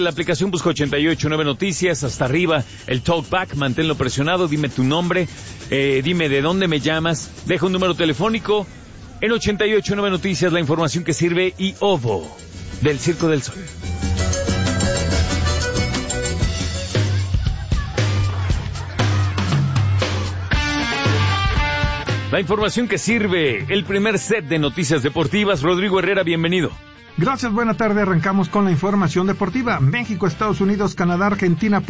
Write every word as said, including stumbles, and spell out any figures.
La aplicación busca ochenta y ocho nueve Noticias, hasta arriba, el talkback, manténlo presionado, dime tu nombre, eh, dime de dónde me llamas, deja un número telefónico, en ochenta y ocho nueve Noticias, la información que sirve y Ovo, del Circo del Sol. La información que sirve, el primer set de noticias deportivas. Rodrigo Herrera, bienvenido. Gracias, buena tarde. Arrancamos con la información deportiva. México, Estados Unidos, Canadá, Argentina,